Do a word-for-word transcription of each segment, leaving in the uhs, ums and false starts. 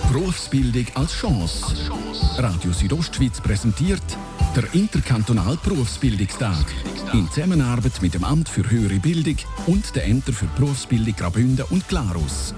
Berufsbildung als Chance. Radio Südostschweiz präsentiert der interkantonale Berufsbildungstag in Zusammenarbeit mit dem Amt für höhere Bildung und den Ämtern für Berufsbildung Graubünden und Glarus.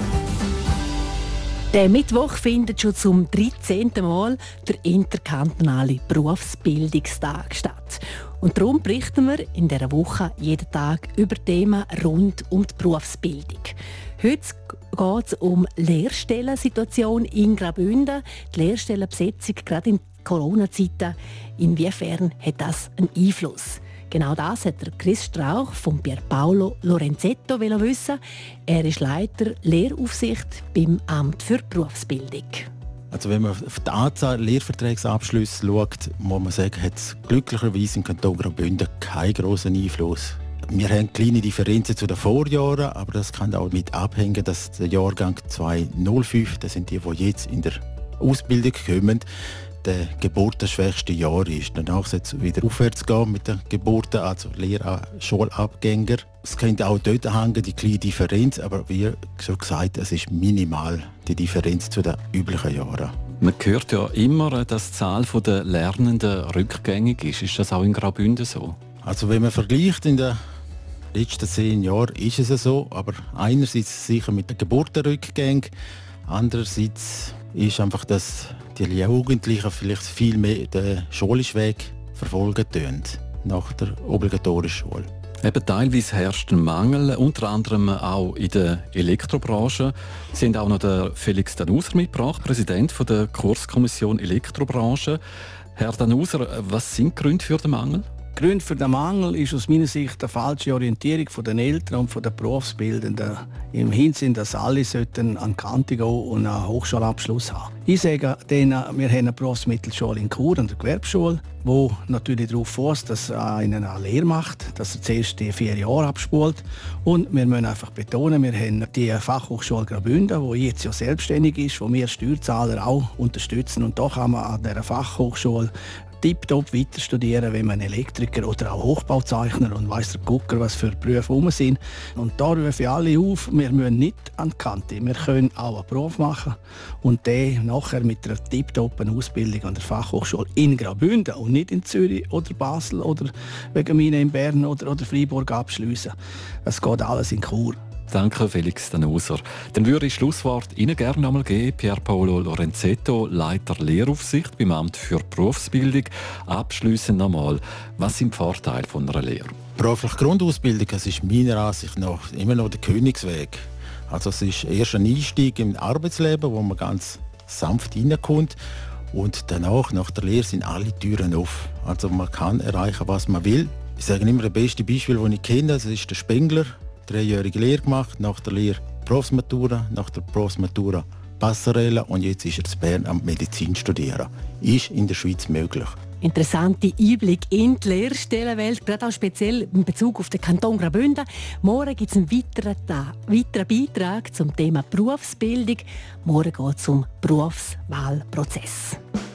Der Mittwoch findet schon zum dreizehnten Mal der interkantonale Berufsbildungstag statt. Und darum berichten wir in dieser Woche jeden Tag über Themen rund um die Berufsbildung. Heute geht es um die Lehrstellensituation in Graubünden, die Lehrstellenbesetzung gerade in Corona-Zeiten. Inwiefern hat das einen Einfluss? Genau das hat der Chris Strauch von Pierpaolo Lorenzetto wissen. Er ist Leiter Lehraufsicht beim Amt für Berufsbildung. Also wenn man auf die Anzahl Lehrvertragsabschlüsse schaut, muss man sagen, hat es glücklicherweise im Kanton Graubünden keinen grossen Einfluss. Wir haben kleine Differenzen zu den Vorjahren, aber das kann auch mit abhängen, dass der Jahrgang zweitausendfünf, das sind die, die jetzt in der Ausbildung kommen, der geburtenschwächste Jahr ist. Danach soll es wieder aufwärts gehen mit den Geburten, also Lehrschulabgänger. Es könnte auch dort hängen, die kleine Differenz, aber wie schon gesagt, es ist minimal, die Differenz zu den üblichen Jahren. Man hört ja immer, dass die Zahl der Lernenden rückgängig ist. Ist das auch in Graubünden so? Also wenn man vergleicht in den letzten zehn Jahren, ist es so, aber einerseits sicher mit den Geburtenrückgängen, andererseits ist einfach, dass die Jugendlichen vielleicht viel mehr den schulischen Weg verfolgen tun, nach der obligatorischen Schule. Eben teilweise herrscht ein Mangel, unter anderem auch in der Elektrobranche. Sie haben auch noch den Felix Danuser mitgebracht, Präsident der Kurskommission Elektrobranche. Herr Danuser, was sind die Gründe für den Mangel? Der Grund für den Mangel ist aus meiner Sicht eine falsche Orientierung der Eltern und der Berufsbildenden. Im Hinsinn, dass alle sollten an die Kante gehen und einen Hochschulabschluss haben. Ich sage denen, wir haben eine Berufsmittelschule in Chur und eine Gewerbeschule, die natürlich darauf fußt, dass einer eine Lehre macht, dass er zuerst die vier Jahre abspult. Und wir müssen einfach betonen, wir haben die Fachhochschule Graubünden, die jetzt ja selbstständig ist, die wir Steuerzahler auch unterstützen. Und da kann man an dieser Fachhochschule tiptop weiter studieren, wenn man Elektriker oder auch Hochbauzeichner und weiss der Gucker, was für Berufe rum sind. Und da rufe ich alle auf, wir müssen nicht an die Kante. Wir können auch einen Beruf machen und den nachher mit einer tiptoppen Ausbildung an der Fachhochschule in Graubünden und nicht in Zürich oder Basel oder wegen mir in Bern oder, oder Freiburg abschliessen. Es geht alles in Chur. Danke, Felix Danuser. Dann würde ich das Schlusswort Ihnen gerne einmal geben. Pierpaolo Lorenzetto, Leiter Lehraufsicht beim Amt für Berufsbildung. Abschliessend nochmal, was sind die Vorteile von einer Lehre? Berufliche Grundausbildung, das ist meiner Ansicht nach immer noch der Königsweg. Also es ist erst ein Einstieg im Arbeitsleben, wo man ganz sanft hineinkommt. Und danach, nach der Lehre, sind alle Türen offen. Also man kann erreichen, was man will. Ich sage immer, das beste Beispiel, das ich kenne, das ist der Spengler. Dreijährige Lehre gemacht, nach der Lehre Berufsmatura, nach der Berufsmatura Passerelle und jetzt ist er in Bern am Medizin studieren. Ist in der Schweiz möglich. Interessante Einblick in die Lehrstellenwelt, gerade auch speziell in Bezug auf den Kanton Graubünden. Morgen gibt es einen weiteren, weiteren Beitrag zum Thema Berufsbildung. Morgen geht es um Berufswahlprozess.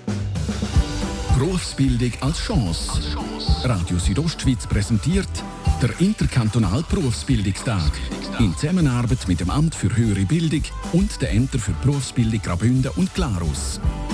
Berufsbildung als Chance. Radio Südostschweiz präsentiert der interkantonale Berufsbildungstag in Zusammenarbeit mit dem Amt für höhere Bildung und den Ämtern für Berufsbildung Graubünden und Glarus.